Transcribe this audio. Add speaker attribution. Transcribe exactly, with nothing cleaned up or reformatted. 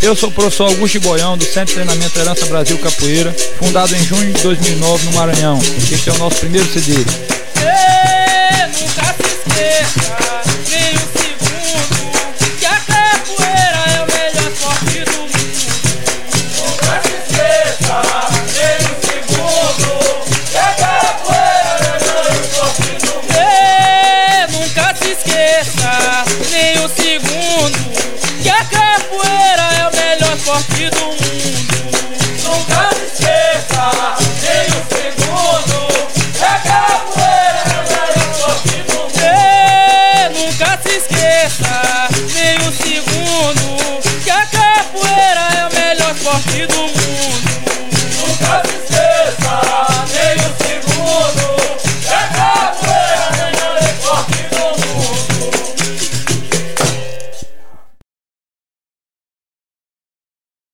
Speaker 1: Eu sou o professor Augusto Boião, do Centro de Treinamento Herança Brasil Capoeira, fundado em junho de dois mil e nove no Maranhão. Este é o nosso primeiro C D.
Speaker 2: Ei, nunca se esqueça, nem um segundo, que a capoeira é o melhor esporte do mundo.
Speaker 3: Nunca se esqueça, nem um segundo, que a capoeira é o melhor esporte do mundo.
Speaker 2: Ei, nunca se esqueça, nem um segundo, que a capoeira é o melhor esporte do mundo.
Speaker 3: Nunca se esqueça, nem um segundo, que a capoeira é o melhor esporte do mundo.
Speaker 2: Ei, nunca se esqueça.